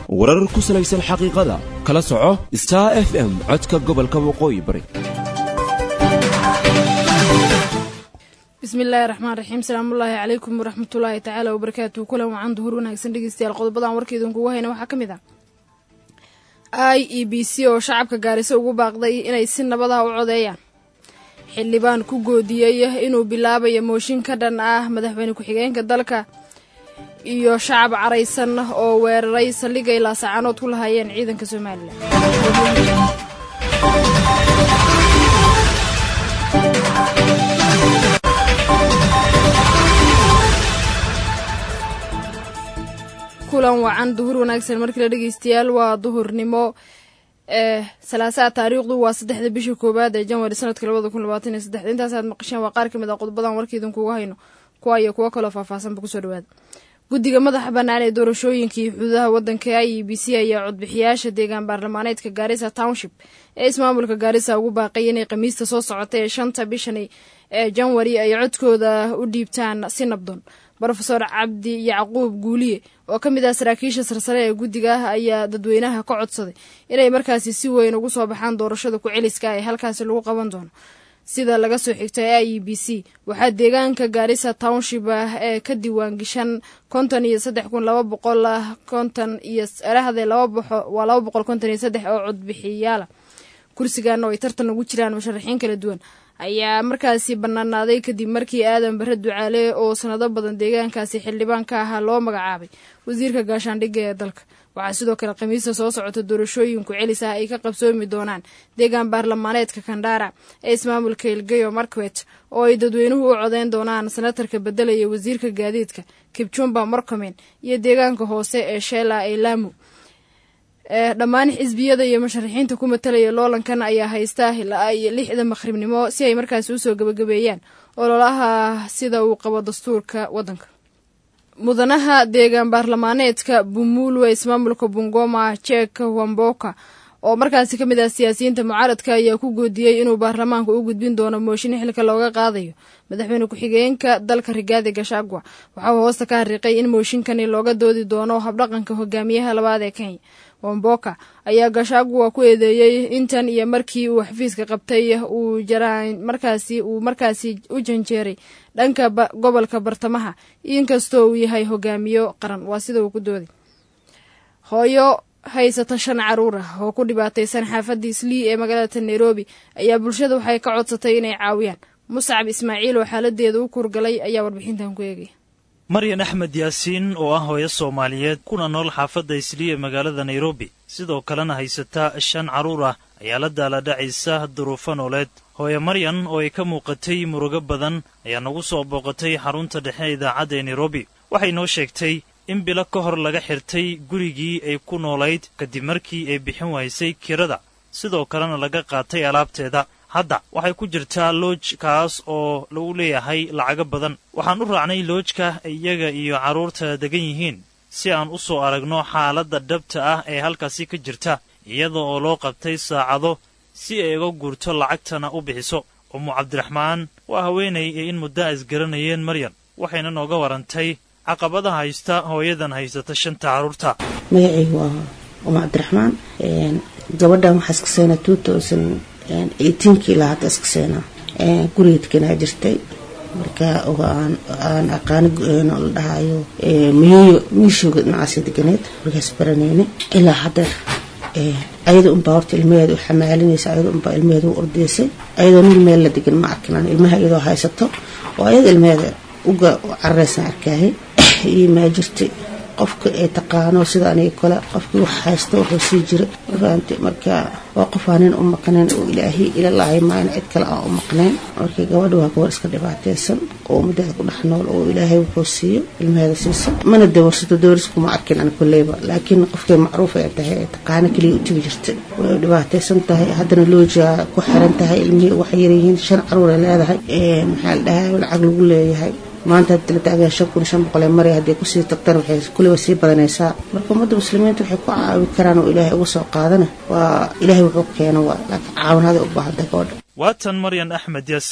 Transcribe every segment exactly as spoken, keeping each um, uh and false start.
warar ku salaysan xaqiiqada kala soco Star F M codka gobolka waqooyi bari. بسم الله الرحمن الرحيم السلام الله عليكم ورحمة الله تعالى وبركاته كل وعن ظهور وناكسن dhegeystayaal qodobada warkeedun kugu hayna waxa kamid ah I E B C oo shacabka Gaarisa ugu baaqday inay si nabad ah u codeeyaan xildhibaan ku goodiyay inuu bilaabayo mooshin ka dhan ah madaxweyne ku xigeenka dalka iyo shacab caraysan oo weeraray saldhigga ilaa saacanood ku lahaayeen ciidanka Soomaaliya kulan wacan duhur wanaagsan markii la dhageystayaal waa duhurnimo ee salaasa taariikhdu waa saddexda bisha koobaad ee Janwari sanadka laba kun labaatan iyo saddex intaas aad maqasheen waa qaar kamid ah qodobadan warkeedun kugu hayno kuwa iyo kuwa kale faahfaahsan ku soo dhawaad guddiga madaxa bannaan ee doorashooyinkii xuduudaha waddanka I E B C ayaa codbixiyaasha deegaan baarlamaaneedka Gaarisa Township ee ismaamulka Gaarisa ugu baaqay inay khamiista soo socotay shanta bishan ee Janwari ay codkooda u dhiibtaan si nabdoon Professor Cabdi Yacquub Guuliye oo kamid ah saraakiisha sarsare ee guddiga ayaa dadweynaha ka codsaday inay markaasi si weyn ugu soo baxaan doorashada ku celiska ay halkaas lagu qaban doono sida laga soo xigtay I E B C waxa deegaanka Gaarisa Township ee ka diiwaan gashan konton iyo saddex kun laba boqol konton iyo araxday laba boqol konton iyo saddex oo codbixiyaal kursigan oo ay tartan ugu jiraan musharaxiin kala duwan ayaa markaasi banaanaaday kadib markii aadan bare ducaale oo sanado badan deegaankaasi xildhibaan ka ahaa loo magacaabay wasiirka gaashaandhigga ee dalka waxaa sidoo kale khamiista soo socota doorashooyinku celis ah ay ka qabsoomi doonaan deegaan baarlamaaneedka Kandara ee ismaamulka Elgeyo Marakwet oo ay dadweynuhu u codeyn doonaan senatarka bedelaya wasiirka gaadiidka Kipchumba Murkomen iyo deegaanka hoose ee Shela ee Lamu ee dhammaan xisbiyada iyo musharaxiinta ku matalaya loolankan ayaa haysta ilaa ay lixda maqribnimo si ay markaas u soo gabagabeeyaan ololaha sida uu qabo dastuurka waddanka mudanaha deegaan baarlamaaneedka Bumulu ee ismaamulka Bungoma Chek Wamboka oo markaasi kamid ah siyaasiyiinta mucaaradka ayaa ku goodiyay inuu baarlamaanka u gudbin doono mooshin xilka looga qaadayo madaxweyne ku xigeenka dalka Rigathi Gachagua waxa uu hoosta ka xariiqay in mooshinkani looga doodi doono habdhaqanka hogaamiyaha labaad ee Kenya Wamboka ayaa Gachagua ku eedeeyay intan iyo markii uu xafiiska qabtay uu jaraan markaasi uu markaasi u janjeeray dhanka gobolka bartamaha inkastoo uu yahay hogaamiyo qaran waa sida uu ku dooday hooyo haysata shan caruur ah oo ku dhibaataysan xaafadda Islii ee magaalada Nairobi ayaa bulshada waxay ka codsatay inay caawiyaan Muscab Ismaaciil oo xaaladeedu u kurgalay ayaa warbixintan ku eegay Maryan Axmed Yaasiin oo ah hooyo Soomaaliyeed kuna nool xaafadda Islii ee magaalada Nairobi sidoo kalena haysata shan caruur ah ayaa la daaladhacaysa duruufo nololeed hooyo Maryan oo ay ka muuqatay murugo badan ayaa nagu soo booqatay xarunta dhexe ee idaacadda ee Nairobi waxay noo sheegtay in bilo ka hor laga xirtay gurigii ay ku noolayd kadib markii ay bixin waysay kirada sidoo kalena laga qaatay alaabteeda hadda waxay ku jirtaa lodge kaas oo lagu leeyahay lacago badan waxaan u raacnay lodge-ka iyaga iyo carruurta degan yihiin si aan u soo aragno xaaladda dhabta ah ee halkaasi ka jirta iyada oo loo qabtay saacado si ay uga guurto lacagtana u bixiso Ummu Cabdiraxmaan waa haweenay ee in muddo isgaranayeen Maryan waxayna nooga warantay caqabadaha haysta hooyadan haysata shanta caruurta magacaygu waa Ummu Cabdiraxmaan een gabadhan waxaa iska seenaa two thousand eighteen kii ilaa hadda iska seenaa een gurigeedkana jirtay marka oo aan aan aqaan la dhahayo ee miyo miishoga dhinacaas deganeed markaas baranayna ilaa hadda ee ayada un baarta ilmeed u xamaalinaysa ayada un baa ilmeed u ordaysay ayada nin meel la degan ma arkaan ilmaha iyadoo haysato oo ayada ilmeed uga carreysan arkaahay iyo ma jirtay qofka ee taqaano sida aniga kale qofkii wax haysto wuxuu sii jiray faanti marka waa qof aanin u maqneen oo ilaahi ila laahay ma cid kale aan u maqneen markii gabadhu waa gabar iska dhibaataysan oo mudada ku dhex nool oo ilaahay wuxuu siiyo ilmaheeda siiso mana dawarsato dawrisku ma arkin aan kulleeba laakiin qofkii macruuf ay tahay taqaano kaliya u tigi jirtay way dhibaataysan tahay haddana looja ku xiran tahay ilmihii wax yaryihiin shan caruur ay leedahay ee maxaa la dhahay lacag lagu leeyahay maanta la taagan shan kun shan boqol maray hadii ku sii tagtaan waxay kulliba sii badanaysaa marka ummadda muslimiinta waxay ku caawi karaan oo ilaahay uga soo qaadana waa ilaahay wuxuu keenay waa laakiin caawinaad u baahan tahay waatan Maryan Axmed Yaasiin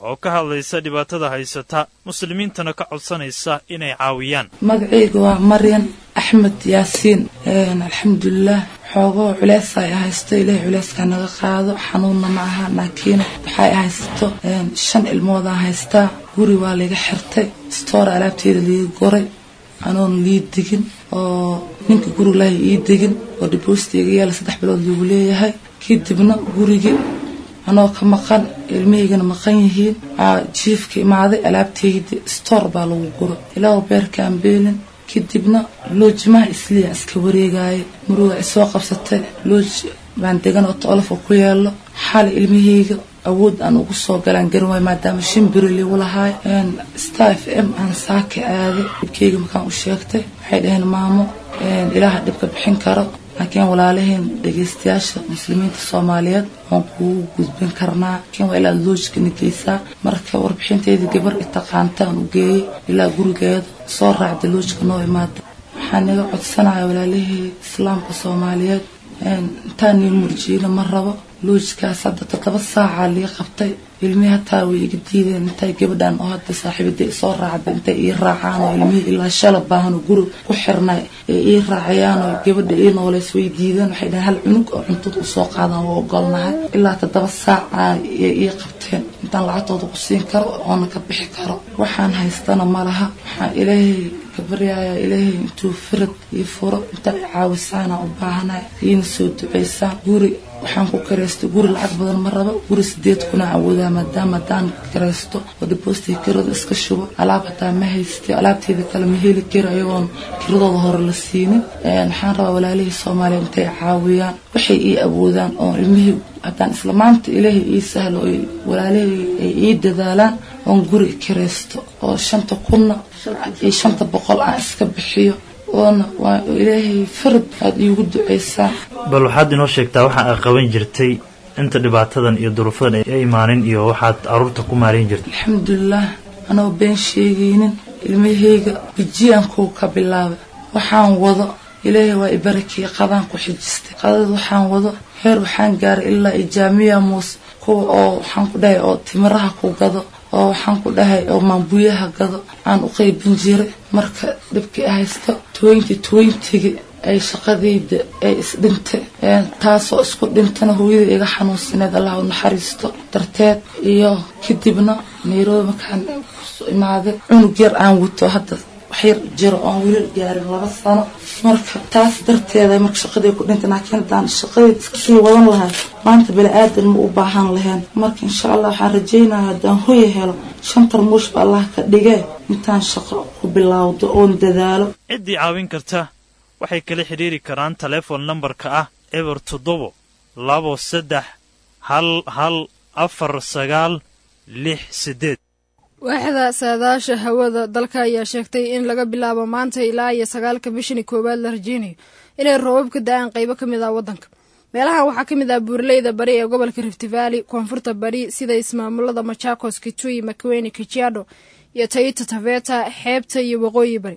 oo ka hadlaysa dhibaatada haysata muslimiintana ka codsanaysa inay caawiyaan. magacayga waa Maryan Axmed Yaasiin. alxamdulilah xoogoo culeys ay haysto ilaahay culeyskaa naga qaado xanuunna ma aha laakiin waxay haysto shan ilmood aan haystaa guri waa laga xirtay stoor alaabteeda laga goray anoon lii digin oo ninka guriga lahay ii digin oo depositiga yaala saddex bilood lagu leeyahay kadibna gurigii anoo ka maqan ilmahaygana maqan yihiin jiifka imaaday alaabteeda stoor baa lagu guro ilaa beerkaan beelin kadibna loojimaha isliya iska wareegay muruga isoo qabsatay looj baan degan oo tolofo ku yeelo xal ilmahayga awood aan ugu soo galaan garan way maadaama shimbiro li walahay een Star F M aan saaka aaday dibkayga markaan u sheegtay waxay dhaheen maamo een ilaaha dibka bixin karo laakiin walaalaheen dhageystayaasha muslimiinta Soomaaliyeed oo ku gudbin karnaa kiin waa ilaa loojka nigeysa marka warbixinteeda gabar itaqaantaan u geeyay ilaa gurigeeda soo raacday loojka noo imaada waxaan naga codsanayaa walaalahii islaamka Soomaaliyeed een taani murjiina ma rabo loojkaas hadda todoba saaca li qabtay ilmiha taa way iga diideen intay gabadhan oo hadda saaxiibada soo raacday intay ii raacaan oo ilmihi ilaa shalab baahan guri ku xirnay ee ii raacayaan oo gabadha ii nooleys way diideen waxay dhahay hal cunug oo cunto u soo qaadan oo ogolnahay ilaa todoba saaca ii qabteen intaan lacagtooda ku siin karo oo na ka bixi karo waxaan haystana malaha waxaan ilaahay kabaryaaya ilaahay intuu firad ii furo inta caawisaan u baahanahay ina soo duceysaan guri waxaan ku kareysto guri lacag badan ma rabo guri sideed kuna awoodaa maadaama daan kareysto oo depositiga kirada iska shubo alaab hataa ma haysto alaabteeda kale ma heli karo ayagoon kiradooda hore la siinin waxaan rabaa walaalihii Soomaaliyeed intay caawiyaan waxay ii awoodaan oo ilmihii haddaan isla maanta ilaahay ii sahlo oo walaalihii ay ii dadaalaan oon guri kareysto oo shanta kunna iyo shanta boqol aan iska bixiyo oona waa ilaahay farad aad iigu duceysaan. bal waxaad inoo sheegtaa waxa ay qaban jirtay inta dhibaatadan iyo duruufadan ay imaanin iyo waxaad aruurta ku maareyn jirtay. alxamdulilah anoo been sheegaynin ilmahayga bijiyaan ku ka bilaabay waxaan wado ilaahay waa ibarakii qadaan ku xijistay qadad waxaan wado heer waxaan gaaray ilaa ijaamiya muus kuwa oo waxaan ku dhahay oo timiraha ku gado oo waxaan ku dhahay oo maambuyaha gado aan u qaybin jiray marka dibkii haysto twenty twenty ay shaqadayda ay isdhintay taasoo isku dhintana hooyada iga xanuunsaneed Allah u naxariisto darteed iyo kadibna Nairobi markaan imaaday cunug yar aan wato hadda waxyar jiro oo wiil gaarin laba sano marka taas darteeda marka shaqadii ku dhintay laakiin daan shaqadii iska sii wadan lahaa maanta bala aadan ma u baahan lahayn marka insha Allah waxaan rajaynayaa daan hooyo helo shan tarmuush ba Allah ka dhigay intaan shaqo ku bilowdo oo dadaalo cidii caawin karta waxay kala xiriiri karaan telephone numberka ah eber toddoba labo saddex hal hal afar sagaal lix sideed. waaxda saadaasha hawada dalka ayaa sheegtay in laga bilaabo maanta ilaa iyo sagaalka bishani koowaad la rajeynayo inay roobab ka da'aan qaybo ka mid ah waddanka. meelahan waxaa ka mid ah buurleyda bari ee gobolka Rift Valley, koonfurta bari sida ismaamulada Machakos, Kitui, Makueni, Kajiado iyo Taita Taveta, xeebta iyo waqooyi bari.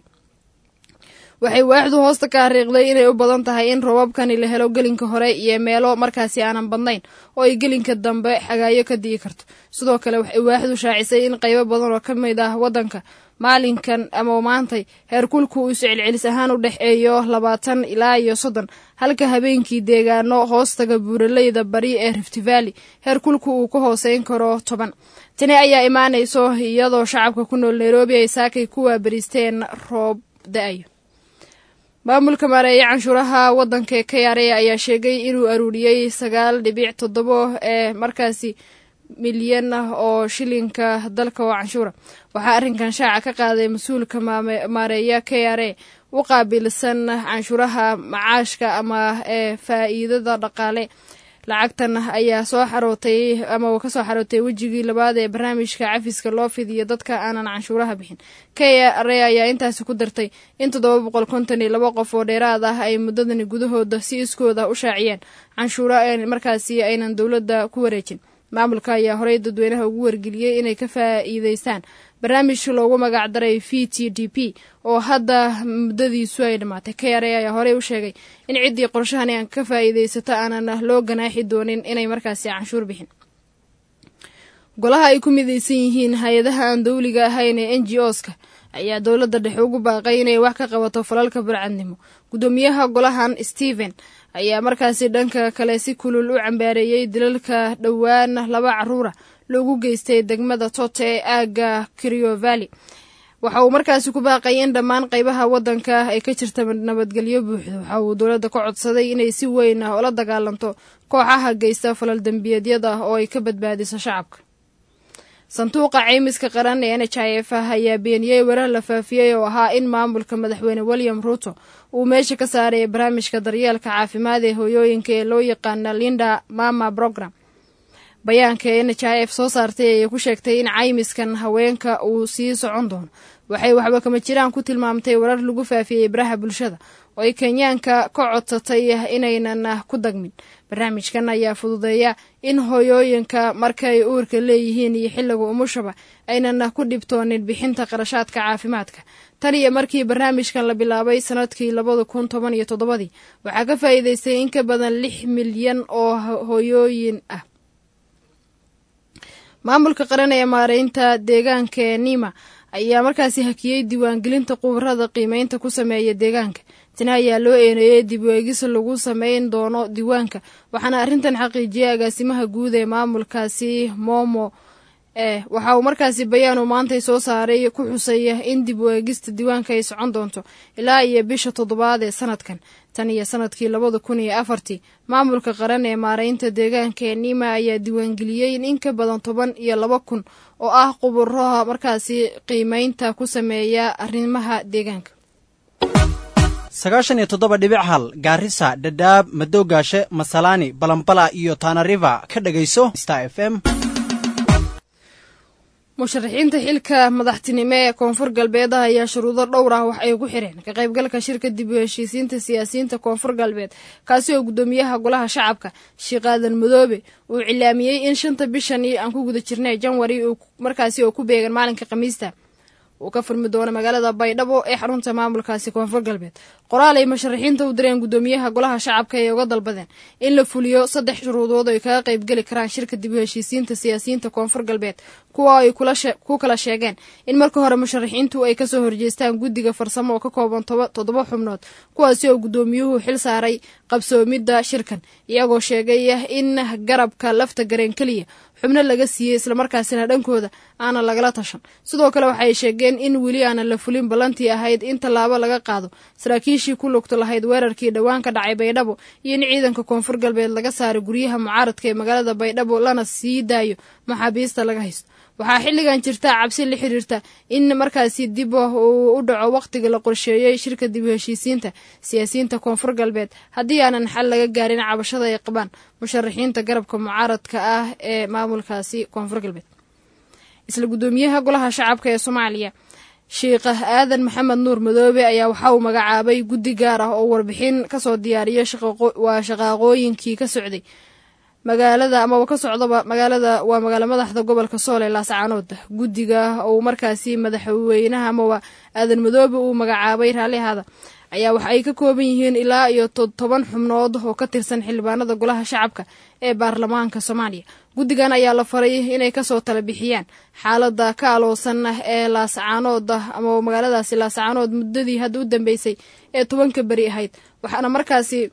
waxay waaxdu hoosta ka xariiqday inay u badan tahay in roobabkani la helo gelinka hore iyo meelo markaasi aanan badnayn oo ay gelinka dambe xagaayo ka dii karto. sidoo kale waxay waaxdu shaacisay in qaybo badan oo ka mid ah waddanka maalinkan ama maantay heerkulku uu celcelis ahaan u dhaxeeyo labaatan ilaa iyo soddon halka habeenkii deegaano hoostaga buuraleyda bari ee Rift Valley heerkulku uu ka hooseyn karo toban. tani ayaa imaanayso iyadoo shacabka ku nool Nairobi ay saakay ku waabariisteen roob da'ayo. maamulka maareeya canshuuraha waddanka K R A ayaa sheegay inuu aruuriyay sagaal dhibic toddoba ee markaasi milyan oo shilinka dalka oo canshuura. waxaa arrinkan shaaca ka qaaday mas-uulka maareeya K R A u qaabilsan canshuuraha macaashka ama ee faa'iidada dhaqaale. lacagtan ayaa soo xarootay ama ka soo xarootay wajigii labaad ee barnaamijka cafiska loo fidiyo dadka aanan canshuuraha bixin. K R A ayaa intaasi ku dartay in toddoba boqol konton iyo laba qof oo dheeraad ah ay muddadani gudahooda si iskooda u shaaciyeen canshuura markaasi aynan dowladda ku wareejin. maamulka ayaa horey dadweynaha ugu wargeliyey inay ka faa'iideystaan barnaamij loogu magac daray V T D P oo hadda muddadiisu ay dhamaatay. K R A ayaa horey u sheegay in ciddii qorshahani aan ka faa'iideysato aanan loo ganaaxi doonin inay markaasi canshuur bixin. golaha ay ku midaysan yihiin hay-adaha aan dawliga ahayn ee n g oska ayaa dowladda dhexe ugu baaqay inay wax ka qabato falalka burcadnimo. guddoomiyaha golahan Stephen ayaa markaasi dhanka kale si kulul u cambaareeyey dilalka dhowaan laba caruura loogu geystay degmada Tote ee aaga Kerio Valley. waxa uu markaasi ku baaqay in dhammaan qaybaha waddanka ay ka jirta nabadgelyo buuxda. waxa uu dowladda ka codsaday inay si weyn ah ula dagaalanto kooxaha geysta falal dambiyeedyada oo ay ka badbaadiso shacabka. sanduuqa caymiska qaran ee N H I F ayaa beeniyey warar la faafiyey oo ahaa in maamulka madaxweyne William Ruto uu meesha ka saaray barnaamijka daryeelka caafimaad ee hooyooyinka ee loo yaqaan Linda Mama Program. bayaanka N H I F soo saartay ayaa ku sheegtay in caymiskan haweenka uu sii socon doono. waxay waxba kama jiraan ku tilmaamtay warar lagu faafiyey baraha bulshada oo ay Kenyaanka ka codsatay inaynan ku dagmin. barnaamijkan ayaa fududeeya in hooyooyinka markay uurka leeyihiin iyo xilliga umushaba aynan ku dhibtoonin bixinta qarashaadka caafimaadka. tan iyo markii barnaamijkan la bilaabay sanadkii labada kun toban iyo toddobadii waxaa ka faa'iidaystay in ka badan lix milyan oo hooyooyin ah. maamulka qaran ee maareynta deegaanka ee Nima ayaa markaasi hakiyey diiwaangelinta qubarada qiimeynta ku sameeya deegaanka. tani ayaa loo eeneeyey dib u eegis lagu sameyn doono diiwaanka, waxaana arrintan xaqiijiyay agaasimaha guud ee maamulkaasi Momo. eh waxa uu markaasi bayaan uu maanta soo saaray ku xusay in dib u eegista diiwaanka ay socon doonto ilaa iyo bisha toddobaad ee sanadkan. tan iyo sanadkii labada kun iyo afartii maamulka qaran ee maareynta deegaanka ee Nima ayaa diiwaangeliyey in ka badan toban iyo laba kun oo ah quburaha markaasi qiimeynta ku sameeya arrimaha deegaanka. sagaashan iyo toddoba dhibic hal Gaarisa, Dadaab, Madowgaashe, Masalani, Balambala iyo Tana River ka dhagayso Star F M. musharaxiinta xilka madaxtinimo ee koonfur galbeed ayaa shuruudo dhowr ah wax ay ku xireen ka qaybgalka shirka dib u heshiisiinta siyaasiyiinta koonfur galbeed, kaasi oo guddoomiyaha golaha shacabka Sheekh Aadan Madoobe uu cilaamiyey in shanta bishan aan ku guda jirnay Janwari uu markaasi oo ku beegan maalinka Khamiista uu ka furmi doono magaalada Baydhabo ee xarunta maamulkaasi koonfur galbeed. qoraal ay musharaxiinta u direen guddoomiyaha golaha shacabka ee uga dalbadeen in la fuliyo saddex shuruudood oo ay kaga qayb gali karaan shirka dib u heshiisiinta siyaasiyiinta koonfur galbeed, kuwa ay ku kala sheegeen in marka hore musharaxiintu ay kasoo horjeestaan guddiga farsamo oo ka kooban toddoba xubnood, kuwaasi oo guddoomiyuhu xil saaray qabsoomidda shirkan, iyagoo sheegay in garabka lafta gareen keliya xubno laga siiyey islamarkaasina dhankooda aanan lagala tashan. sidoo kale waxay sheegeen in weli aanan la fulin ballantii ahayd in tallaabo laga qaado saraakiishii ku lugta lahayd weerarkii dhowaan ka dhacay Baydhabo iyo in ciidanka koonfur galbeed laga saaray guryaha mucaaradka ee magaalada Baydhabo lana sii daayo maxaabiista laga haysto. waxaa xilligan jirta cabsi la xiriirta in markaasi dib u dhaco waqtiga la qorsheeyey shirka dib u heshiisiinta siyaasiyiinta koonfur galbeed haddii aanan xal laga gaarin cabashada ay qabaan musharaxiinta garabka mucaaradka ah ee maamulkaasi koonfur galbeed. isla guddoomiyaha golaha shacabka ee Soomaaliya Sheekh Aadan Maxamed Nuur Madoobe ayaa waxa uu magacaabay guddi gaar ah oo warbixin ka soo diyaariyay shaqooyinkii ka socday magaalada ama ka socdaba magaalada waa magaala madaxda gobolka Sool ee Laascaanood. guddiga oo markaasi madaxweynaha ama Aadan Madoobe uu magacaabay raalihaada ayaa waxa ay ka kooban yihiin ilaa iyo toban xubnood oo ka tirsan xildhibaanada golaha shacabka ee baarlamaanka Soomaaliya. guddigan ayaa la faray inay ka soo tala bixiyaan xaaladda ka aloosan ee Laascaanood ama magaaladaasi Laascaanood muddadii hadda u dambeysay ee tobanka bari ahayd, waxaana markaasi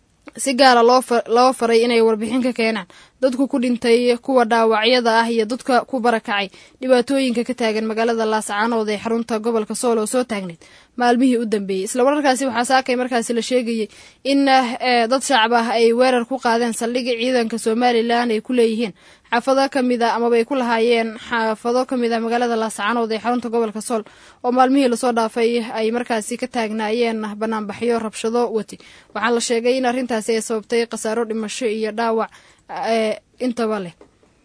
si gaara loo faray inay warbixin ka keenaan dadku ku dhintay, kuwa dhaawacyada ah iyo dadka ku barakacay dhibaatooyinka ka taagan magaalada Laascaanood ee xarunta gobolka Sool oo soo taagneed maalmihii u dambeeyay. isla markaasi waxaa saakay markaasi la sheegayay in dad shacab ah ay weerar ku qaadeen saldhigga ciidanka Somaliland ay ku leeyihiin xaafado kamid ah ama ay ku lahaayeen xaafado kamid ah magaalada Laascaanood ee xarunta gobolka Sool oo maalmihii lasoo dhaafay ay markaasi ka taagnaayeen banaanbaxyo rabshado wati. waxaa la sheegay in arrintaasi ay sababtay khasaaro dhimasho iyo dhaawac intaba leh.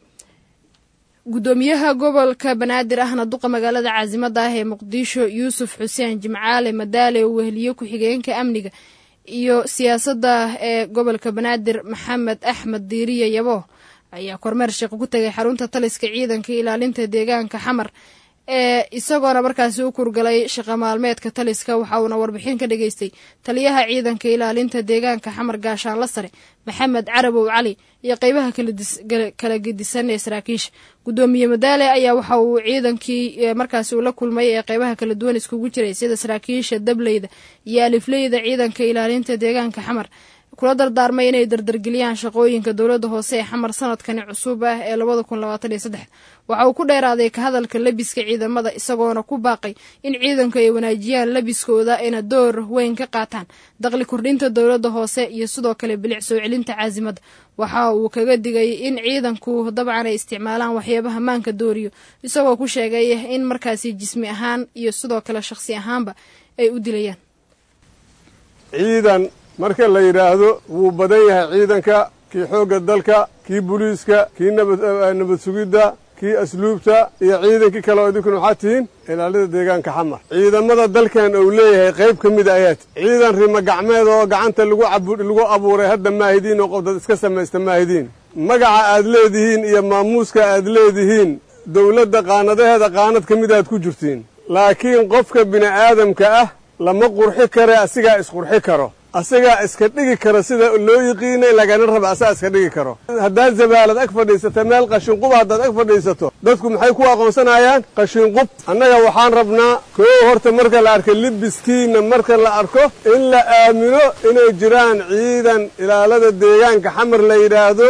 guddoomiyaha gobolka Banaadir ahna duqa magaalada caasimada ah ee Muqdisho Yuusuf Xuseen Jimcaale Madaale oo weheliye ku-xigeenka amniga iyo siyaasadda ee gobolka Banaadir Maxamed Axmed Diiriye Yabo ayaa kormeer shaqo ku tagay xarunta taliska ciidanka ilaalinta deegaanka Xamar ee isagoona markaasi u kurgalay shaqa maalmeedka taliska waxa uuna warbixin ka dhageystay taliyaha ciidanka ilaalinta deegaanka xamar gaashaanla sare maxamed carabow cali iyo qeybaha kala gedisan ee saraakiisha gudoomiye madaale ayaa waxa uu ciidankii markaasi uu la kulmay ee qeybaha kala duwan iskugu jiray sida saraakiisha dableyda iyo alifleyda ciidanka ilaalinta deegaanka xamar kula dardaarmay inay dardargeliyaan shaqooyinka dowladda hoose ee xamar sanadkani cusub ah ee labada kun labaatan iyo saddex waxa uu ku dheeraaday ka hadalka labiska ciidamada isagoona ku baaqay in ciidanku ay wanaajiyaan labiskooda ayna door weyn ka qaataan dakhli kordhinta dowladda hoose iyo sidoo kale bilic soo celinta caasimada waxa uu kaga digay in ciidanku dabcan ay isticmaalaan waxyaabaha maanka dooriyo isagoo ku sheegay in markaasi jismi ahaan iyo sidoo kale shakhsi ahaanba ay u dilayaan ciidan marka la yidhaahdo wuu badan yahay ciidanka kii xoogga dalka kii booliiska kii nabad sugidda kii asluubta iyo ciidankii kale oo idinkuna waxaad tihiin ilaalida deegaanka xamar ciidamada dalkan uu leeyahay qayb ka mida ayaad ciidan rimo gacmeed oo gacanta lagu abuuray hadda maahidiin oo qof dad iska samaysta maahidiin magaca aad leedihiin iyo maamuuska aad leedihiin dawladda qaanadaheeda qaanad ka midaad ku jirtiin laakiin qofka bini'aadamka ah lama qurxi kare asigaa isqurxi karo asagaa iska dhigi karo sida loo yiqiinay lagana raba asagaa iska dhigi karo haddaad zabaalad ag fadhiisato meel qashinqub haddaad ag fadhiisato dadku maxay ku aqoonsanayaan qashinqub annaga waxaan rabnaa koo horta marka la arko libiskiina marka la arko in la aamino inay jiraan ciidan ilaalada deegaanka xamar la yidhaahdo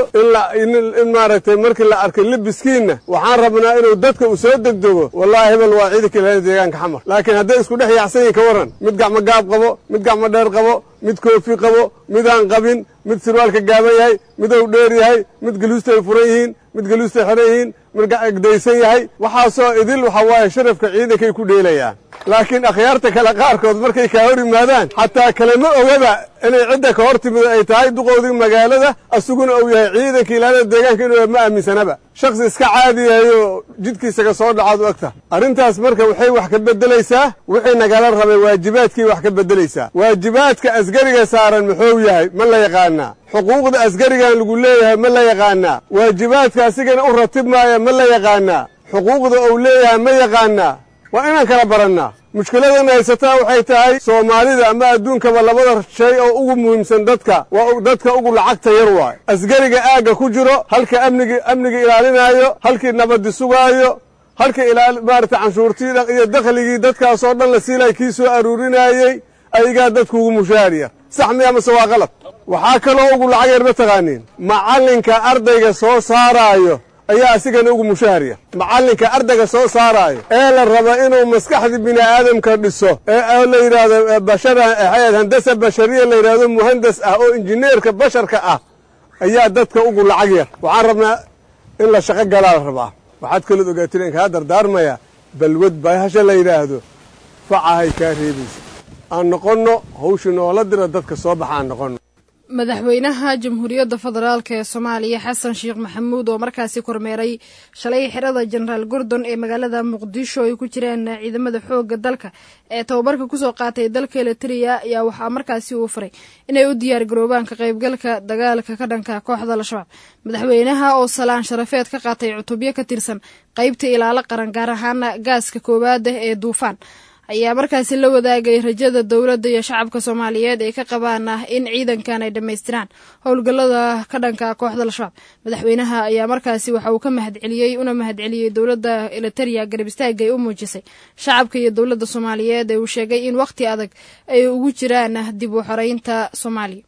in maaragtay markii la arko libiskiina waxaan rabnaa inuu dadka u soo degdego wallaahi hebel waa ciidanka ilaalada deegaanka xamar laakiin hadday isku dhex yaacsan yihin ka warran mid gacmo gaab qabo mid gacmo dheer qabo mid koofi qabo mid aan qabin mid sirwaalka gaaban yahay mid ou dheer yahay mid galuustay furan yihiin mid galuustay xiran yihiin mid gacagdaysan yahay waxaasoo idil waxa waaye sharafka ciidankay ku dheelayaan laakiin akhyaarta kale qaarkood markay kaa hor yimaadaan xataa kalema ogaba inay cidda ka hor timid ay tahay duqoodii magaalada asuguna uu yahay ciidanka ilaalada deegaanka inuu ma aaminsanaba shakhsi iska caadi yahay oo jidkiisaga soo dhacaad u egta arrintaas marka waxay wax ka beddelaysaa wixii nagala rabay waajibaadkii wax ka beddelaysaa waajibaadka asgariga saaran muxuu yahay ma la yaqaanaa xuquuqda asgarigan lagu leeyahay ma la yaqaanaa waajibaadka asigana u ratib maaya ma la yaqaanaa xuquuqda uu leeyahay ma yaqaanaa waa inaan kala barannaa mushkiladan haysataa waxay tahay soomaalida ama adduunkaba labada shay oo ugu muhiimsan dadka waa dadka ugu lacagta yar waayo asgariga aagga ku jiro halka amniga amniga ilaalinaayo halkii nabaddi sugaayo halka ilaal maaragtay canshuurtii iyo dakhligii dadkaasoo dhan la siilay kii soo aruurinaayey ayagaa dadku ugu mushaariya sax miya mase waa qalab waxaa kaloo ugu lacag yar ma taqaaniin macallinka ardayga soo saaraayo ayaa asigana ugu mushaariya macallinka ardayga soo saaraayo ee la raba inuu maskaxda bini'aadamka dhiso ee la yidhaahdo bashara handasa bashariya la yidhaahdo muhandas ah oo injineerka basharka ah ayaa dadka ugu lacag yar waxaan rabnaa in la shaqo galaa la rabaa waxaad kalood ogaatiin kaa dardaarmaya balwad bahasha la yidhaahdo facahay kaa reebaysa aan noqonno hawsha noola dira dadka soo baxa aan noqonno madaxweynaha jamhuuriyadda federaalk ee soomaaliya xasan sheekh maxamuud oo markaasi kormeeray shalay xirada jenaraal gordon ee magaalada muqdisho ay ku jiraan ciidamada xoogga dalka ee tababarka kusoo qaatay dalka elitria ayaa waxaa markaasi uu faray inay u diyaar garoobaan ka qaybgalka dagaalka ka dhanka kooxda al-shabaab madaxweynaha oo salaan sharafeed ka qaatay cutubyo ka tirsan qaybta ilaalo qaran gaar ahaana gaaska koowaad ee duufaan ayaa markaasi la wadaagay rajada dowladda iyo shacabka soomaaliyeed ee ka qabaan ah in ciidankan ay dhammaystiraan howlgallada ka dhanka kooxda al-shabaab madaxweynaha ayaa markaasi waxa uu ka mahadceliyey una mahadceliyey dowladda eliteria garab istaagay u muujisay shacabka iyo dowladda soomaaliyeed ee uu sheegay in wakhti adag ay ugu jiraan dib u xoreynta soomaaliya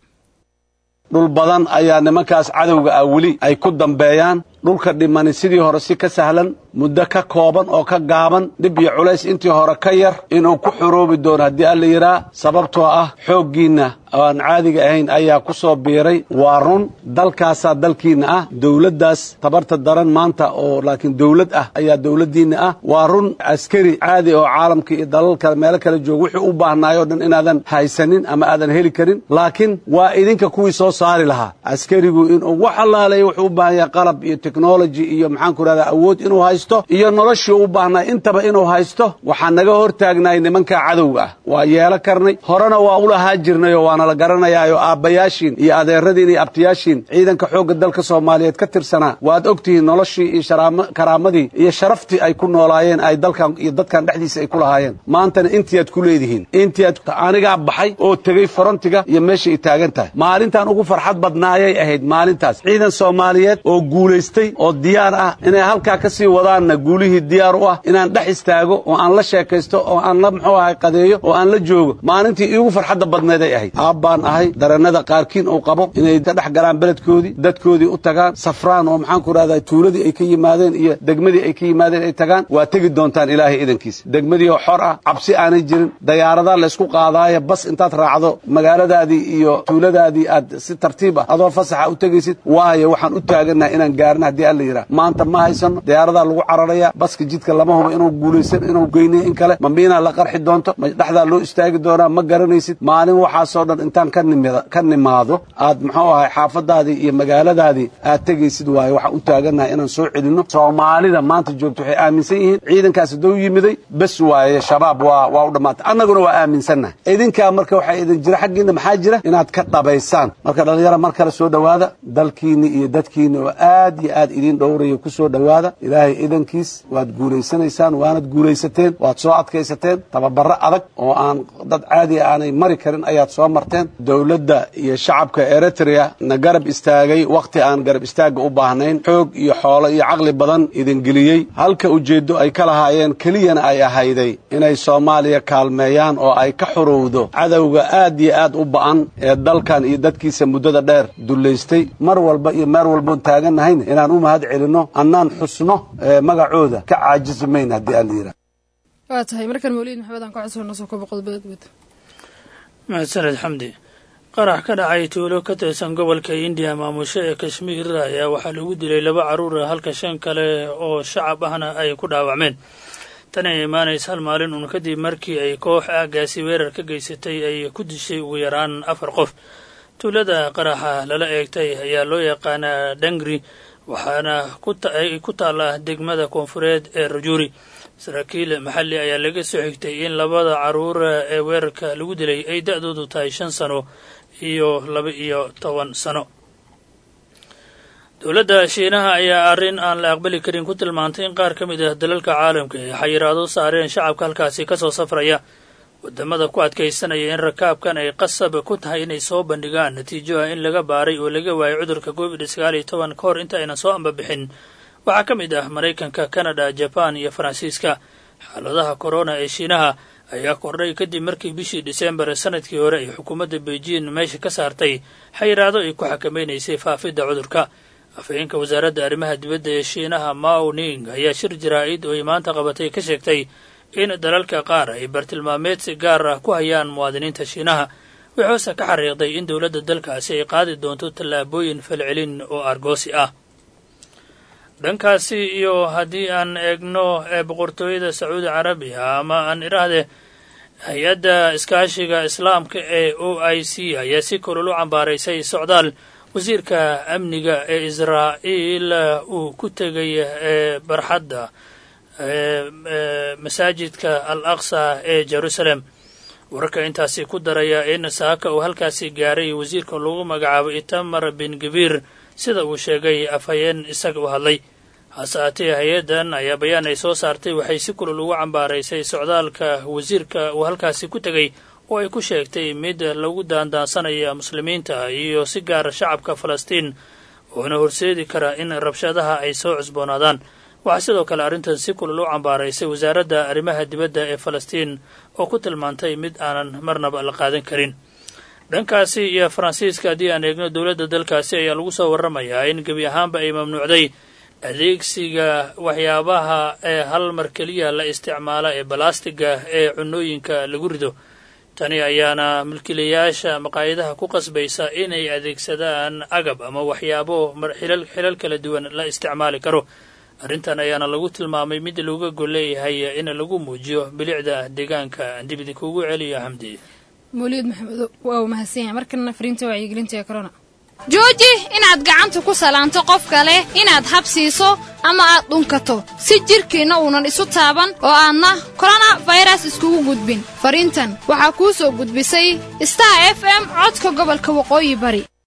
dhul badan ayaa nimankaas cadowga ah weli ay ku dambeeyaan dhulka dhimani sidii hore si ka sahlan muddo ka kooban oo ka gaaban dhib iyo culays intii hore ka yar inuu ku xoroobi doono haddii alla yidhaa sababtoo ah xooggiinna oo aan caadiga ahayn ayaa ku soo biiray waa run dalkaasaa dalkiinna ah dawladdaas tabarta daran maanta oo laakiin dawlad ah ayaa dawladdiinna ah waa run askari caadi oo caalamka iyo dalal kale meelo kale jooga wixii u baahnaayoo dhan inaadan haysanin ama aadan heli karin laakiin waa idinka kuwii soo saari lahaa askarigu inuu wax allaaleeya wuxuu u baahan yahay qalab iyo technology iyo maxaan ku rahdaa awood inuu haysto iyo noloshii u baahnaa intaba inuu haysto waxaa naga hortaagnaay nimanka cadowga ah waa yeelo karnay horena waa u lahaa jirnay oo waana la garanayaayo aabbayaashiin iyo adeeradiin iyo abtiyaashiin ciidanka xoogga dalka Soomaaliyeed ka tirsanaa waad ogtihiin noloshii iyo karaamadii iyo sharaftii ay ku noolaayeen ay dalkan iyo dadkan dhexdiisa ay ku lahaayeen maantana intiyaad ku leedihiin intiyaad aniga baxay oo tagay frontiga iyo meesha ay taagan tahay maalintan ugu farxad badnaayay ahayd maalintaas ciidan Soomaaliyeed oo guuleystay oo diyaar ah inay halka ka sii wadaana guulihii diyaar u ah inaan dhex istaago oo aan la sheekaysto oo aan la muxuu ahay qadeeyo oo aan la joogo maalintii ugu farxadda badnayd ay ahayd aabbaan ahay daranada qaarkiin oo qabo inay ka dhex galaan beledkoodii dadkoodii u tagaan safraan oo maxaan ku raadayay tuuladii ay ka yimaadeen iyo degmadii ay ka yimaadeen ay tagaan waa tagi doontaan ilaahay idankiisa degmadii oo xor ah cabsi aanay jirin dayaarada la isku qaadaayo bas intaad raacdo magaaladaadii iyo tuuladaadii aad si tartiib ah adoo fasaxa u tagaysid waayo waxaan u taaganahay inaan gaarno haddii alla yidhaah maanta ma haysano dayaaradaa lagu cararaya baska jidka lama hubo inuu guulaysan inuu geynayo in kale ma miinaa la qarxi doonto ma dhexdaa loo istaagi doonaa ma garanaysid maalin waxaasoo dhan intaan ka nimid ka nimaado aad muxuu ahay xaafadaadii iyo magaaladaadii aad tegaysid waayo waxaan u taaganahay inaan soo celinno Soomaalida maanta joogto waxay aaminsan yihiin ciidankaas doo yimiday bas waaye shabaab waa waa u dhamaatay annaguna waa aaminsannahay idinka marka waxay idin jira xaqiina maxaa jira inaad ka dhabaysaan marka dhalinyaro mar kale soo dhawaada dalkiina iyo dadkiina oo aad iyo aad idin dhowrayo ku soo dhawaada ilaahay idankiis waad guuleysanaysaan waanad guuleysateen waad soo adkaysateen tababaro adag oo aan dad caadi aanay mari karin ayaad soo marteen dawladda iyo shacabka Eritrea na garab istaagay waqti aan garab istaaga u baahnayn xoog iyo xoolo iyo caqli badan idin geliyay halka ujeedo ay ka lahaayeen kaliyana ay ahayday inay Soomaaliya kaalmeeyaan oo ay ka xurowdo cadawga aad iyo aad u ba'an ee dalkan iyo dadkiisa muddada dheer duleystay mar walba iyo mar walba taaganahay inaan u mahad celino annaan xusno magacooda ka caajismayn haddii aan leeyahay waa tahay markan Mawlid Maxamed aan ku codsanno soo koob qodobada mahadsanid xamdi qarax ka dhacay tuulo ka tirsan gobolka India maamusha ee Kashmir ayaa waxaa lagu dilay laba caruur ah halka shan kale oo shacab ahna ay ku dhaawacmeen tan ay imaanaysa hal maalin uun kadib markii ay koox aagaasi weerar ka geysatay ay ku dishay ugu yaraan afar qof tuulada qaraxa lala eegtay ayaa loo yaqaanaa Dangri waxaana ku taala degmada koonfureed ee Rajuri saraakiil maxalli ayaa laga soo xigtay in labada caruur ee weerarka lagu dilay ay da'doodu tahay shan sano iyo laba iyo toban sano dowladda Shiinaha ayaa arrin aan la aqbali karin ku tilmaantay in qaar ka mid ah dalalka caalamka ay xayiraado saareen shacabka halkaasi ka soo safraya wadamada ku adkaysanaya in rakaabkan ay qasab ku tahay inay soo bandhigaan natiijo ah in laga baaray oo laga waayay cudurka covid sagaal iyo toban ka hor inta aynan soo ambabixin waxaa ka mid ah Maraykanka, Canada, Japan iyo Faransiiska xaaladaha corona ee Shiinaha ayaa kordhay kadib markii bishii December sanadkii hore ay xukuumadda Beijing meesha ka saartay xayiraado ay ku xakameynaysay faafidda cudurka afhayeenka wasaaradda arrimaha dibadda ee Shiinaha Mao Ning ayaa shir jaraa'id oo maanta qabatay ka sheegtay in dalalka qaar ay bartilmaameed si gaar ah ku hayaan muwaadiniinta Shiinaha wuxuuse ka xariiqday in dowladda dalkaasi ay qaadi doonto tallaabooyin falcelin oo argoosi ah dhankaasi iyo haddii aan eegno ee boqortooyada Sacuudi Carabiya ama aan iraahde hay-adda iskaashiga islaamka ee O I C ayaa si kulul u cambaaraysay socdaal wasiirka amniga ee Israa'iil uu ku tegay ee barxadda masaajidka Al-Aqsa ee Jerusalem wararka intaasi ku daraya in saaka uu halkaasi gaaray wasiirka lagu magacaabo Itamar bin Gvir sida uu sheegay afhayeen isaga u hadlay hasaatee hay-adan ayaa bayaan ay soo saartay waxay si kulul ugu cambaaraysay socdaalka wasiirka uu halkaasi ku tegay oo ay ku sheegtay mid lagu daandaansanaya muslimiinta iyo si gaara shacabka Falastiin oona horseedi kara in rabshadaha ay soo cusboonaadaan waxaa sidoo kale arrintan si kulul u cambaaraysay wasaaradda arrimaha dibadda ee Falastiin oo ku tilmaantay mid aanan marnaba la qaadan karin dhankaasi iyo Faransiiska haddii aan eegno dowladda dalkaasi ayaa lagu soo warramayaa in gebi ahaanba ay mamnuucday adeegsiga waxyaabaha ee hal mar keliya la isticmaala ee balaastiga ee cunooyinka lagu rido tani ayaana milkiilayaasha maqaayadaha ku qasbaysa inay adeegsadaan agab ama waxyaabo xilal xilal kala duwan la isticmaali karo arrintan ayaana lagu tilmaamay mid looga gol leeyahay in lagu muujiyo bilicda deegaanka dibida kugu celiya Xamdi Mawlid Maxamed waa mahadsan markana fariinta wacyigelinta ee corona jooji inaad gacanta ku salaanto qof kale inaad habsiiso ama aad dhunkato si jirkiina uunan isu taaban oo aadna coronavirus iskugu gudbin fariintan waxaa kuu soo gudbisay Star F M codka gobolka waqooyi bari.